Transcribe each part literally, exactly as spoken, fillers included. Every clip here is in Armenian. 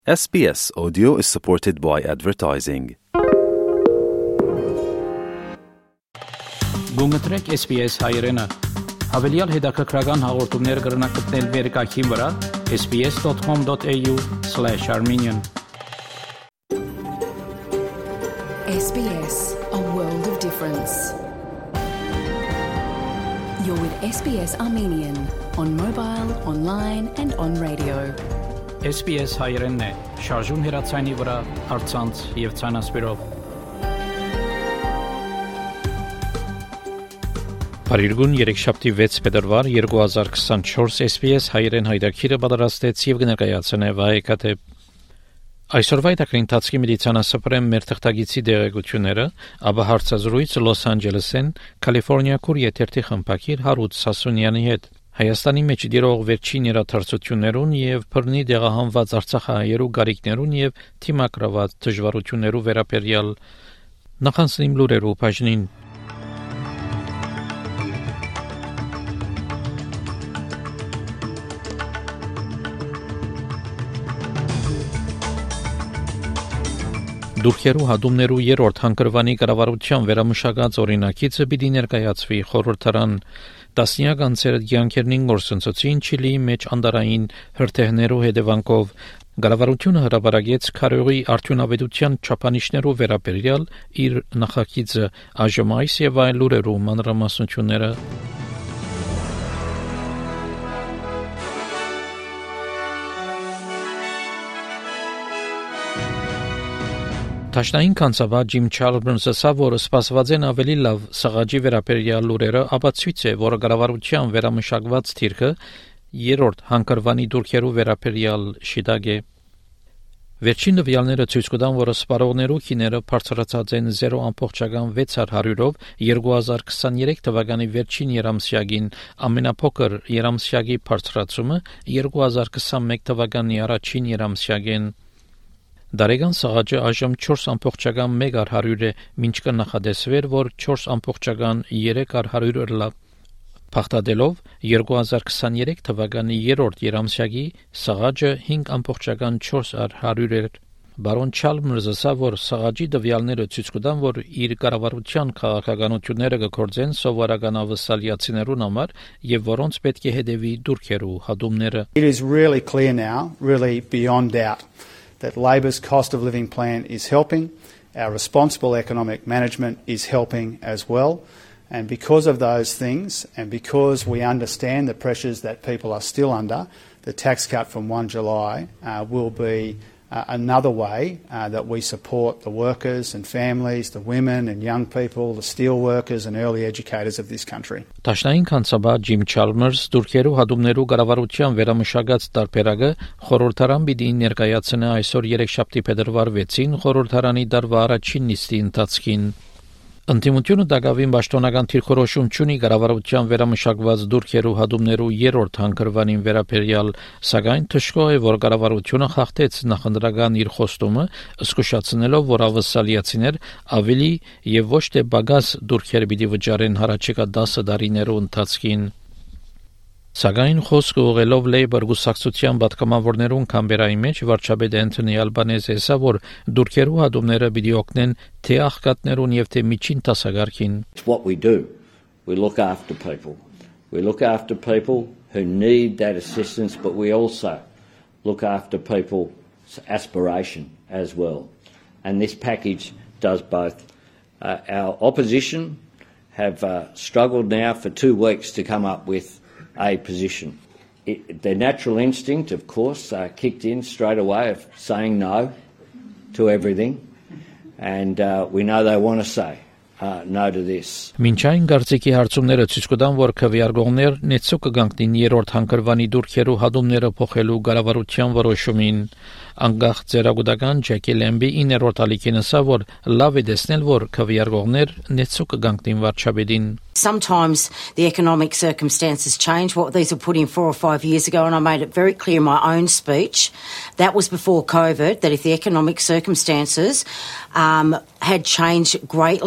S B S Audio is supported by advertising. Գունգտրեք S B S հայերենը։ Հավելյալ հետաքրքրական հաղորդումներ կգրնակցնել վերկայքին վրա s b s dot com dot a u slash armenian S B S, a world of difference. You're with S B S Armenian on mobile, online and on radio. S B S հայերենն է, շարժուն հեռացայինի վրա, առցանց եւ ցանասպիրով։ Փարիգուն երեքշաբթի վեց փետրվար երկու հազար քսանչորս S B S հայերեն հայտակիրը պատրաստեց եւ կներկայացնե վայեկատե Այսօրվա հետաքրքիր ընթացքի մեդիցինասպրեմ մեր թղթագիտի դերակցությունները, ապա հարցազրույց Լոս Անջելեսեն, Կալիֆոռնիա քուր եթերթի խմբակիր Հարութ Սասունյանի հետ։ Հայաստանի մեջ դիրող վերջին երաթարցություններուն եւ բռնի դեղահանված արցախահայերու գարիկներուն եւ թիմակրված դժվարություններու վերաբերյալ նախանցնիմ լուրերու բաժնին Դուրքերու հադումներու երրորդ հանգրվանի կառավարության վերամշակած օրինակիցը պիտի ներկայացվի խորհրդարան տասնյակ անձեր յանքերնին գործընծոցին Չիլիի մեջ անդարային հրթեհներու հետևանքով կառավարությունը հրապարակեց քարոյի արդյունավետության չափանիշներու վերաբերյալ իր նախագիծը այժմ այս եւ այլ լուրերու մանրամասնությունները Տաշնային կանցավա Ջիմ Չալմերսը սա որ սպասված են ավելի լավ սղաճի վերաբերյալ լուրերը ապացույց է որ կառավարության վերամշակված թիրքը երրորդ հանգրվանի դուրքերու վերաբերյալ շիտակ է Վերջին նվյալները ցույց կտան որ սպառողներու քիները բարձրացած են զերո ամբողջական վեց հարյուրով երկու հազար քսաներեք թվականի վերջին երամսյակին ամենափոքր երամսյակի բարձրացումը երկու հազար քսանմեկ թվականի առաջին երամսյակին Դարեգան սաղաճը այժմ չորս ամբողջական մեկ հարյուր է, մինչ կնախադեсվեր, որ չորս ամբողջական երեք հարյուր լավ Փախտadելով երկու հազար քսաներեք թվականի երրորդ երամսյակի սաղաճը հինգ ամբողջական չորս հարյուր էր։ Բարոն Չալմերսը ասա, որ սաղաճի դվյալները ցույց կտան, որ իր կառավարության քաղաքականությունները կգործեն սովորական ավասալիացիներուն համար եւ որոնց պետք է հետևի դուրքերու հադումները It is really clear now, really beyond doubt that Labor's cost of living plan is helping, our responsible economic management is helping as well, and because of those things, and because we understand the pressures that people are still under, the tax cut from first of July uh, will be uh, another way uh, that we support the workers and families, the women and young people, the steel workers and early educators of this country. Տաշնային կանցաբա Ջիմ Չալմերս դուրքերու հադումներու կառավարության վերամշակած տարբերակը խորհրդարան պիտի ներկայացնե այսօր երեքշաբթի փետրվար վեցին խորհրդարանի դարվա առաջին նիստի ընթացքին Ընտիմությունը դակավին պաշտոնական թիրքորոշում չունի կառավարության վերամշակված դուրքերու հադումներու երրորդ հանգրվանին վերաբերյալ, սակայն թշկող է, որ կառավարությունը խախտեց նախընտրական իր խոստումը, զսկուշացնելով, որ ավասալիացիներ ավելի եւ ոչ թե բագաս դուրքեր պիտի վճարեն հարաճիկա դասը տարիներու ընթացքին Սակայն խոսքը ուղղելով Labour գուսակցության պատգամավորներուն Կամբերայի մեջ վարչապետ Անթոնի Ալբանեզը ասա, որ դուրքերու հադումները պիտի օգնեն թե աղքատներուն եւ թե միջին տասագարքին What we do, we look after people. We look after people who need that assistance, but we also look after people's aspiration as well. And this package does both. Uh, our opposition have uh, struggled now for two weeks to come up with a position. It, their natural instinct, of course, uh, kicked in straight away of saying no to everything, and uh, we know they want to say uh, no to this. Մինչայն գարցիկի հարցումները ցույց կտան, որ քվեարկողներ նեցու կգանքնին երրորդ հանգրվանի դուրքերու հադումները փոխելու կառավարության որոշումին անգախ ծերագուտական Ջեկի Լեմբի իններորդ ալիքին ասա, որ լավ է տեսնել, որ քվեարկողներ նեցու կգանքնին վարչապետին Sometimes the economic circumstances change. What these were put in four or five years ago, and I made it very clear in my own speech, that was before COVID, that if the economic circumstances um, had changed greatly, mm.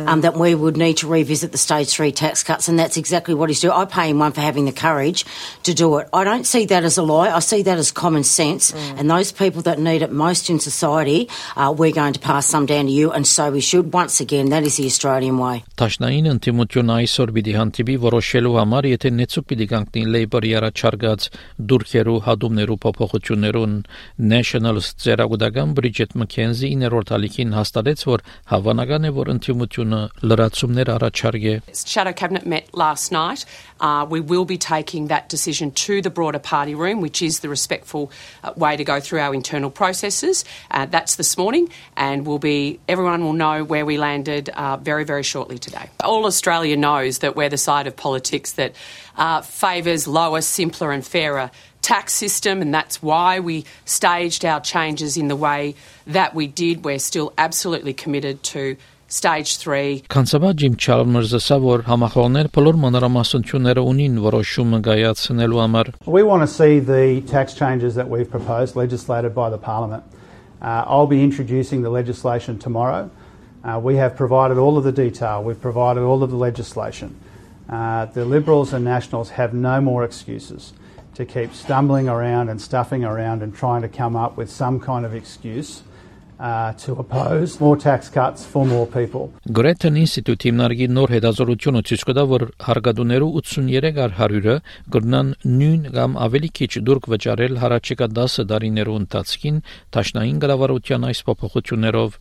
um, that we would need to revisit the stage three tax cuts, and that's exactly what he's doing. I pay him one for having the courage to do it. I don't see that as a lie. I see that as common sense, mm. and those people that need it most in society, uh, we're going to pass some down to you, and so we should. Once again, that is the Australian way. Տաշնային ընդդիմությունը այսօր պիտի հանդիպի որոշելու համար, եթե նեցուկ պիտի կանգնի Labour-ի առաջարկած դուրքերու հադումներու փոփոխություններուն. Nationals ծերագուտական Bridget McKenzie իներորդ ալիքին հաստատեց, որ հավանական է, որ ընդդիմությունը լրացումներ առաջարկե. Shadow Cabinet met last night. Uh, we will be taking that decision to the broader party room, which is the respectful uh, way to go through our internal processes. Uh, that's this morning, and we'll be, everyone will know where we landed uh, very, very shortly today. All Australia knows that we're the side of politics that uh, favours lower, simpler and fairer tax system, and that's why we staged our changes in the way that we did. We're still absolutely committed to stage three. Կանցաբա Jim Chalmers-ը ասա, որ համախոհներ բոլոր մանրամասնությունները ունին որոշումը կայացնելու համար. We want to see the tax changes that we've proposed legislated by the Parliament. Uh, I'll be introducing the legislation tomorrow. Uh, we have provided all of the detail. We've provided all of the legislation. Uh, the Liberals and Nationals have no more excuses to keep stumbling around and stuffing around and trying to come up with some kind of excuse Uh, to oppose more tax cuts for more people. Gretton Institute հիմնարկի նոր հետազոտությունը ցույց կտա, որ հարկադուներու ութսուններեք առ հարյուրը կգնան նույն կամ ավելի քիչ դուրք վճարել հարաճեկա դասը տարիներու ընթացքին տաշնային կառավարության այս փոփոխություններով.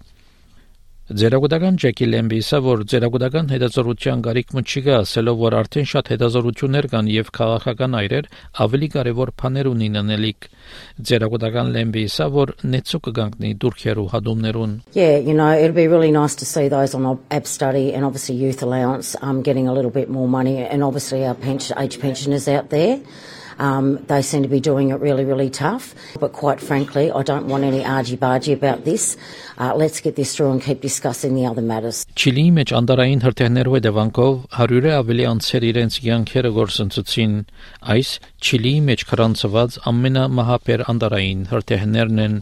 Ձերագուտական Ջեկի Լեմբի ասա, որ ձերագուտական հետազոտության գարիք մնչի գա, ասելով, որ արդեն շատ հետազոտություններ կան եւ քաղաքական այրեր ավելի կարեւոր բաներ ունին անելիք. Ձերագուտական Լեմբի ասա, որ նեցուկ կգանքնի դուրքերու հադումներուն. Yeah, you know, it'll be really nice to see those on A B study and obviously youth allowance um, getting a little bit more money, and obviously our pension, age pensioners out there. Um, they seem to be doing it really, really tough. But quite frankly, I don't want any argy-bargy about this. Uh, let's get this through and keep discussing the other matters. Չիլիի մեջ անդարային հրթիռներու հետևանքով հարյուրը ավելի անձեր իրենց կյանքերը գործընծեցին. Այս Չիլիի մեջ քրանցված ամենամահապեր անդարային հրթիռներն են.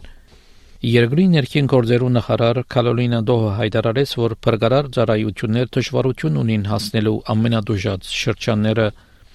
Երկրի ներքին գործերու նախարար Քարոլինա Դոհը հայտարարեց, որ փրկարար ծառայություններ դժվարություն ունին հասնելու ամենադժուժած շրջանները.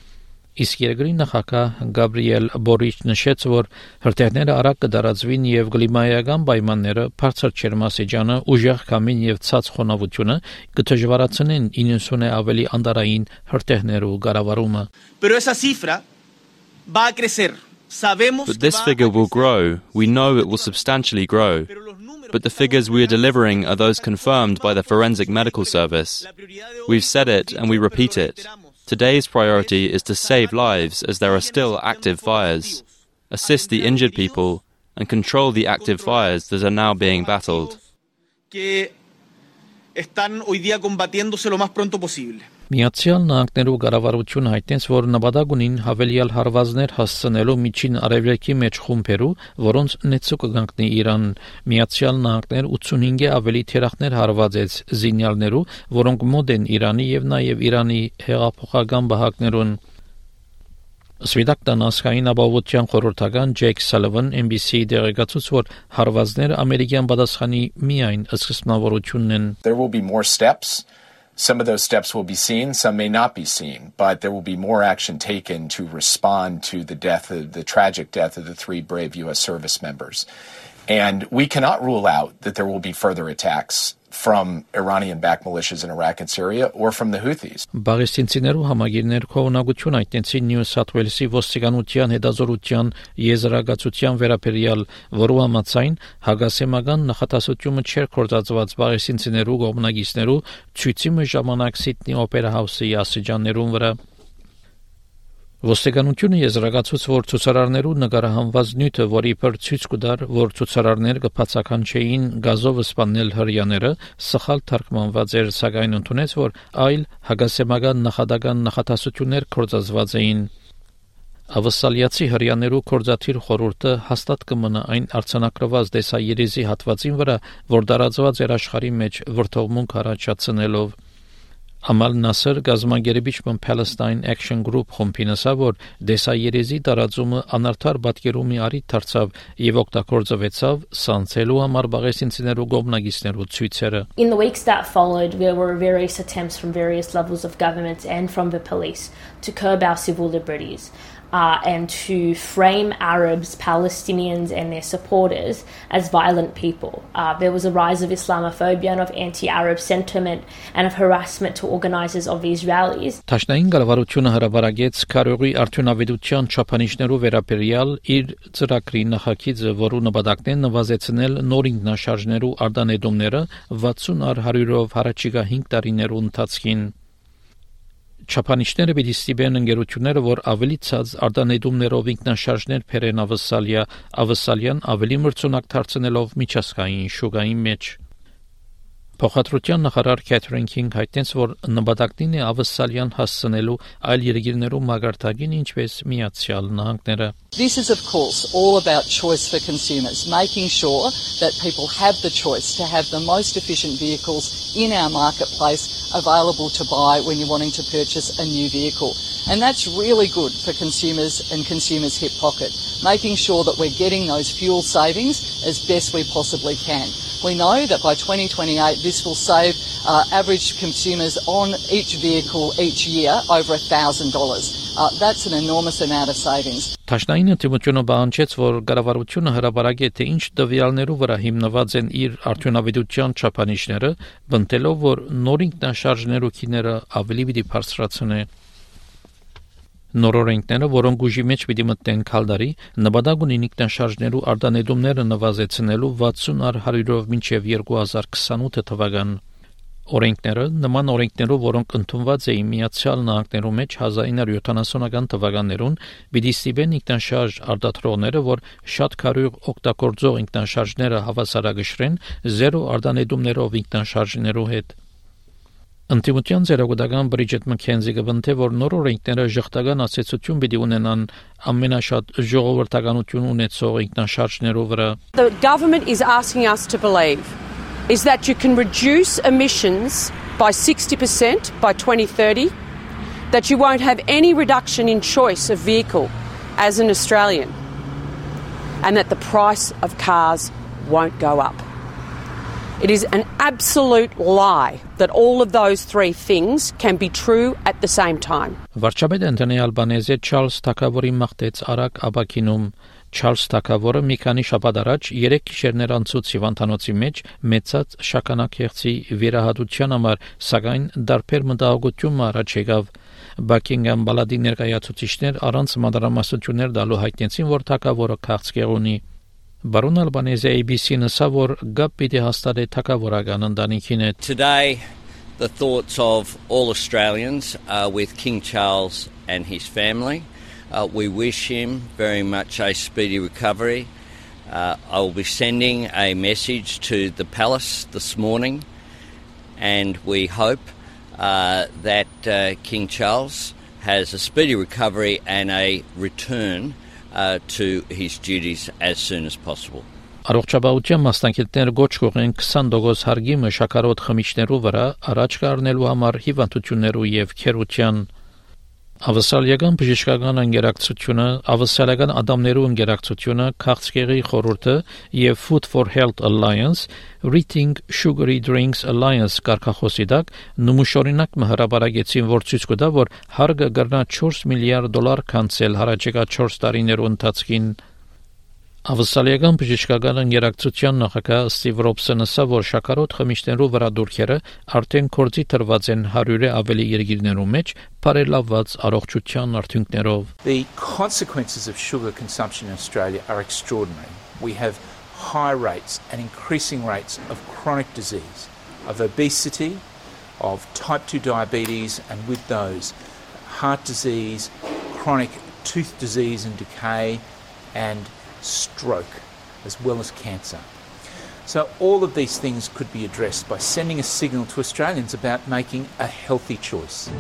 Իսկ երկրի նախագահ Գաբրիել Բորիչը նշեց, որ հրթիռները արագ կդարածվին եւ կլիմայական պայմանները, բարձր ջերմաստիճանը, ուժեղ քամին եւ ցած խոնավությունը կդժվարացնեն իննսունը ավելի անդարային հրթիռներու կառավարումը. Pero esa cifra va a crecer. But this figure will grow. We know it will substantially grow. But the figures we are delivering are those confirmed by the Forensic Medical Service. We've said it and we repeat it. Today's priority is to save lives as there are still active fires, assist the injured people, and control the active fires that are now being battled. Միացյալ Նահանգներու կառավարությունը հայտնեց, որ նպատակ ունին հավելյալ հարվածներ հասցնելու միջին արևելքի մեջ խումբերու, որոնց նեցուկ կգանքնի Իրան. Միացյալ Նահանգներ ութսունհինգ ավելի թերախներ հարվածեց զինյալներու, որոնք մոտ են Իրանի եւ նաեւ Իրանի հեղափոխական բահակներուն. Սվիդակտան ասկային ապահովության խորհրդական Ջեք Սալվան N B C դեղեկացուց, որ հարվածները ամերիկյան պատասխանի միայն սկզբնավորությունն են. There will be more steps. Some of those steps will be seen, some may not be seen, but there will be more action taken to respond to the death of the tragic death of the three brave U S service members. And we cannot rule out that there will be further attacks from Iranian-backed militias in Iraq and Syria or from the Houthis. Բաղեստինցիներու համագիրներ քողնակություն այդտենցի Նյու Սաթ Ուելսի ոստիկանության հետազորության եզրակացության վերաբերյալ, որու համաձայն հագասեմական նախատեսությունը չէր կործածված բաղեստինցիներու կողմնակիցներու ցույցի ժամանակ Սիդնի օպերա հաուսի ասիջաններուն վրա. Ոստիկանությունը եզրակացուց, որ ցուցարարներու նկարահանված նյութը, որի պր ցույց կտար, որ ցուցարարներ կբացականչեին գազով սպանել հրյաները, սխալ թարգմանված էր, սակայն ընդունեց, որ այլ հագասեմական նախադական նախատեսություններ կործածված էին. Ավասալիացի հրյաներու կործաթիր խորհուրդը հաստատ կմնա այն արձանագրված դեսայերիզի հատվածին վրա, որ դարածված էր աշխարհի մեջ վրթովմունք առաջացնելով. Amal Nasser գազամագերբիչման Palestine Action Group խումբին ասավ, որ դեսայերեզի տարածումը անարդար պատկերումի առիթ դարձավ եւ օգտագործվեցավ սանցելու համար բաղեսինցիներու գոմնագիստներու ցույցերը. In the weeks that followed, there were various attempts from various levels of government and from the police to curb our civil liberties. Uh, and to frame Arabs, Palestinians and their supporters as violent people. Uh, there was a rise of Islamophobia and of anti-Arab sentiment and of harassment to organisers of these rallies. Տաշնային կառավարությունը հրաբարագեց քարոյի արդյունավետության չափանիշներով վերաբերյալ իր ծրագրի նախագիծը, որը նպատակն է նվազեցնել նոր ինքնաշարժներու արտանետումները վաթսուն առ հարյուրով հարաճիգա հինգ տարիներու ընթացքին. Չափանիշները պիտի ստիպեն ընկերությունները, որ ավելի ցած արտանետումներով ինքնաշարժներ բերեն ավսալիա, ավսալյան ավելի մրցունակ դարձնելով միջազգային շուկային մեջ. Փոխադրության նախարար Քեթրին Քինգ հայտնեց, որ նպատակն է ավսալյան հասցնելու այլ երկրներու մագարտագին, ինչպես Միացյալ Նահանգները. This is of course all about choice for consumers, making sure that people have the choice to have the most efficient vehicles in our marketplace available to buy when you're wanting to purchase a new vehicle. And that's really good for consumers and consumers' hip pocket, making sure that we're getting those fuel savings as best we possibly can. We know that by twenty twenty-eight this will save uh, average consumers on each vehicle each year over one thousand dollars. Uh, that's an enormous amount of savings. Տաշնային ընդդիմությունը բանջեց, որ կառավարությունը հրաբարագի թե ինչ տվյալներով վրա հիմնված են իր արդյունավետության չափանիշները, բնտելով, որ նոր ինքնաշարժներու քիները ավելի պիտի բարձրացնե. Նորորենքները, որոնք ուժի մեջ պիտի մտնեն քալդարի, նպատակ ունին ինքնաշարժներու արտանետումները նվազեցնելու վաթսուն առ հարյուրով մինչև երկու հազար քսանութ թվական. Օրենքները նման օրենքներով, որոնք ընդունված էին Միացյալ Նահանգներու մեջ հազար ինը հարյուր յոթանասունական թվականներուն, պիտի ստիպեն ինքնաշարժ արտադրողները, որ շատ քարյուղ օգտագործող ինքնաշարժները հավասարակշռեն զերո արտանետումներով ինքնաշարժներու հետ. Ընդդիմության ձերագուտական Բրիջետ Մաքենզիը բնթե, որ նոր օրենքները ժխտական ասացություն պիտի ունենան ամենաշատ ժողովրդականություն ունեցող ինքնաշարժներու վրա. The government is asking us to believe is that you can reduce emissions by sixty percent by twenty thirty, that you won't have any reduction in choice of vehicle as an Australian, and that the price of cars won't go up. It is an absolute lie that all of those three things can be true at the same time. Վարչապետ Անտոնի Ալբանեզը Չարլզ Թակավորի մաղթեց Արաք Աբակինում. Չարլզ Թակավորը մի քանի շաբաթ առաջ երեք գիշերներ անցուց հիվանդանոցի մեջ մեծած շագանակեղծի վերահատության համար, սակայն դարբեր մտահոգություն առաջ եկավ. Բաքինգհամ բալադի ներկայացուցիչներ առանց մանրամասնություններ տալու հայտնեցին, որ Թակավորը քաղցկեղ ունի. Բարոն Ալբանեզը A B C-ն ասավ, որ գապ պիտի հաստատի թագավորական ընտանիքին հետ. Today, the thoughts of all Australians are with King Charles and his family. Uh, we wish him very much a speedy recovery. Uh, I will be sending a message to the palace this morning, and we hope uh, that uh, King Charles has a speedy recovery and a return Uh, to his duties as soon as possible. Առողջապահության մասնակիցները գոչ կողեն քսան տոկոս հարգիմը շաքարոտ խմիչներու վրա առաջ կառնելու համար հիվանդություններու եւ քերության. Ավսալիական բժշկական ընկերակցությունը, ավսալիական ադամներու ընկերակցությունը, քաղցկեղի խորհուրդը եւ Food for Health Alliance, Rethink Sugary Drinks Alliance կարգախոսի դակ նմուշօրինակ հրաբարագեցին, որ ցույց կտա, որ հարգը կգրնա չորս միլիարդ դոլար կանցել հարաճեկա չորս տարիներու ընթացքին. Ավսալիական բժշկական ընկերակցության նախագահ Ստիվ Ռոբսոնը ասավ, որ շաքարոտ խմիչներու վրա դուրքերը արդեն կորձի տրված են հարյուրը ավելի երկիրներու մեջ, բարելավված առողջության արդյունքներով. The consequences of sugar consumption in Australia are extraordinary. We have high rates and increasing rates of chronic disease, of obesity, of type two diabetes, and with those, heart disease, chronic tooth disease and decay, and stroke, as well as cancer. So all of these things could be addressed by sending a signal to Australians about making a healthy choice.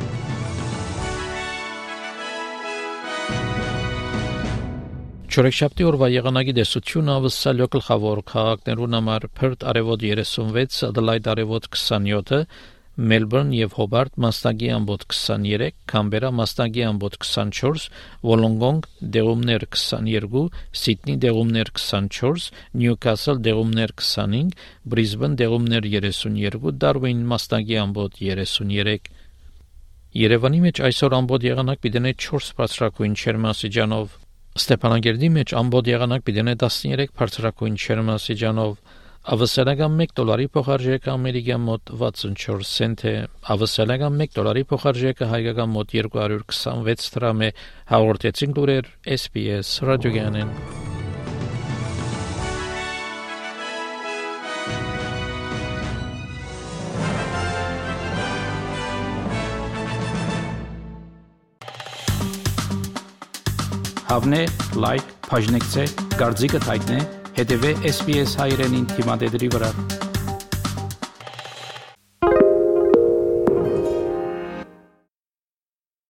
Չորեքշաբթի օրվա եղանակի դեսությունը ավսալյո գլխավոր քաղաքներուն համար Perth արևոտ երեսունվեց, Adelaide արևոտ քսանյոթ, Melbourne եւ Hobart մասնագի ամբոտ twenty-three, Canberra մասնագի ամբոտ twenty-four, Wollongong դեղումներ twenty-two, Sydney դեղումներ twenty-four, Newcastle դեղումներ twenty-five, Brisbane դեղումներ thirty-two, Darwin մասնագի ամբոտ thirty-three. Երևանի մեջ այսօր ամբոտ եղանակ պիտենե four բարձրակույն ջերմաստիճանով, Ստեփանագերդի մեջ ամբոտ եղանակ պիտենե thirteen բարձրակույն ջերմաստիճանով, Ավստրալիական one դոլարի փոխարժեքը ամերիկյան մոտ sixty-four سنت է, ավստրալիական one դոլարի փոխարժեքը հայկական մոտ two hundred twenty-six դրամ է, հաղորդեցին լուրեր S B S ռադիոգյանեն։ Հավնե, լայք, բաժնեկցե, դարձիկը թայտնե, հետևե S B S հայրենին թիմադեդրի վրա։